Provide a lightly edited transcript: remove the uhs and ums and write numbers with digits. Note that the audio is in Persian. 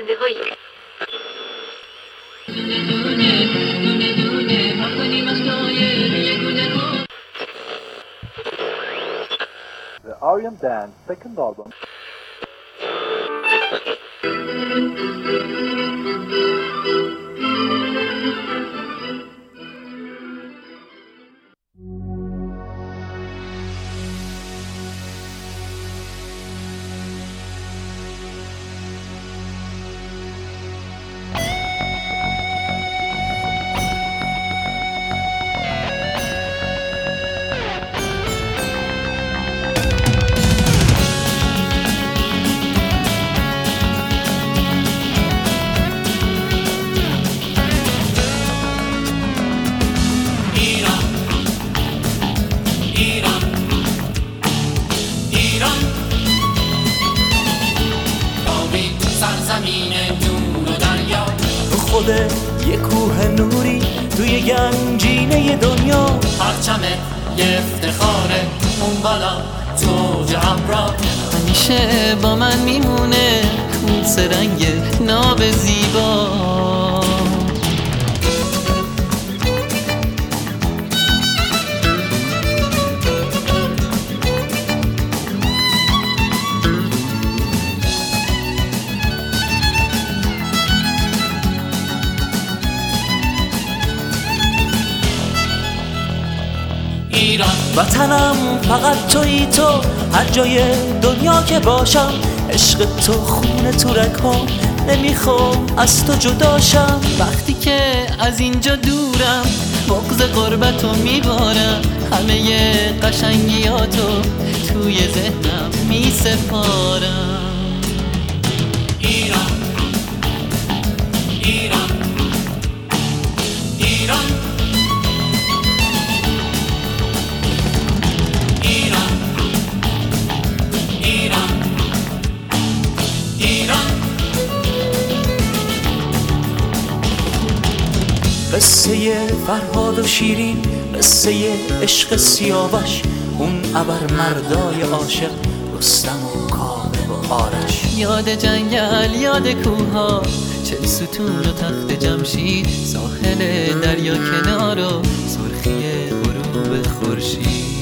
پرونده هایی The Aryan Dance second album. خود یه کوه نوری توی گنجینه دنیا، پرچم یه افتخاره اون بالا تو همراه، همیشه با من میمونه کوس رنگ ناب زیبا. ایران وطنم فقط تویی تو، هر جای دنیا که باشم عشق تو خونه تو رگ‌ها، نمیخوام از تو جداشم. وقتی که از اینجا دورم بغض غربتو میبارم، همه قشنگیاتو توی ذهنم میسپارم. ایران ایران ایران قصه فرهاد و شیرین، قصه عشق سیاوش، اون ابرمردای عاشق رستم و کاوه و آرش. یاد جنگل، یاد کوها، 40 ستون و تخت جمشید، ساحل دریا کنار و سرخی غروب خورشید.